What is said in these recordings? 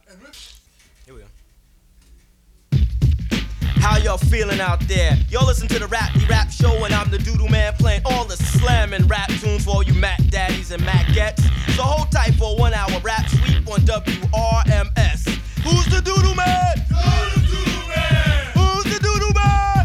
Here we go. How y'all feeling out there? Y'all listen to the Rap Show, and I'm the Doodoo Man playing all the slamming rap tunes for all you Mac Daddies and Mac Gets. So hold tight for a 1 hour rap sweep on WRMS. Who's the Doodoo Man? You're the Doodoo Man! Who's the Doodoo Man?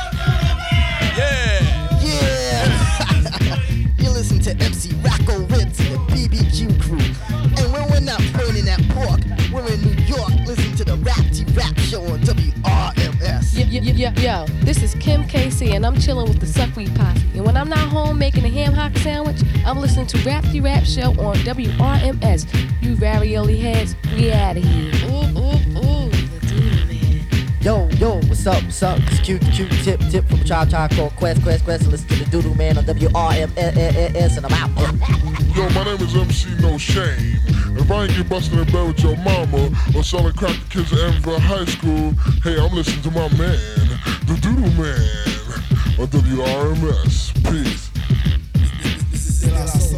Yeah! You listen to MC Rocco Ritz and the BBQ crew. And when we're not burning that pork, we're in New York. Listen to the Rap Show on WRMS. Yo, this is Kim Casey, and I'm chilling with the Suckweed Posse. And when I'm not home making a ham hock sandwich, I'm listening to Rap Show on WRMS. You ravioli heads, we outta here. Ooh, the Doodoo Man. Yo, what's up? It's cute tip from Tribe called Quest. And listen to the Doodoo Man on WRMS, and I'm out. Yo, my name is MC No Shame. If I ain't get busted in bed with your mama or selling crack to kids at Enver High School, hey, I'm listening to my man, the Doodoo Man, on WRMS. Peace. This is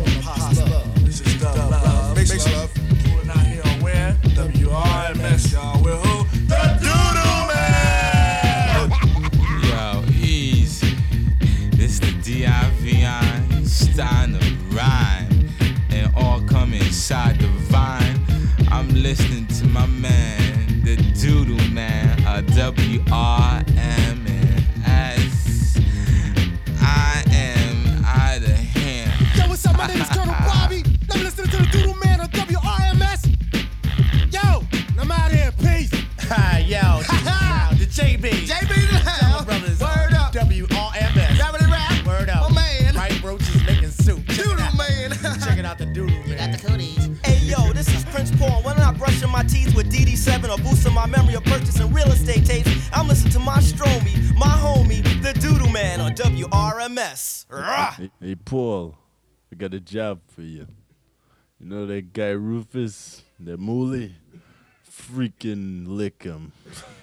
Dub Love. Make sure love. Pulling out here on where? WRMS, y'all. We're who? The Doodoo Man! Yo, easy. This the D.I.V.I. starting to rhyme. And all come inside the vine. I'm listening to my man, the Doodoo Man, WRMS. I am out of hand. Yo, what's up? My name is Colonel Bobby. I'm listening to the Doodoo Man on WRMS. Yo, I'm out of here. Peace. Yo, the JB. JB in the house. Brothers. Word up. WRMS. Rappity rap. Word up. My man. Right Roaches making soup. Doodoo Man. Check it out, the Doodoo Man. Got the cooties. Hey yo, this is Prince Paul. When I'm not brushing my teeth with DD7 or boosting my memory of purchasing real estate tapes, I'm listening to my Stromie, my homie, the Doodoo Man on WRMS. Rah! Hey, Paul, I got a job for you. You know that guy Rufus, that Mooly? Freaking lick him.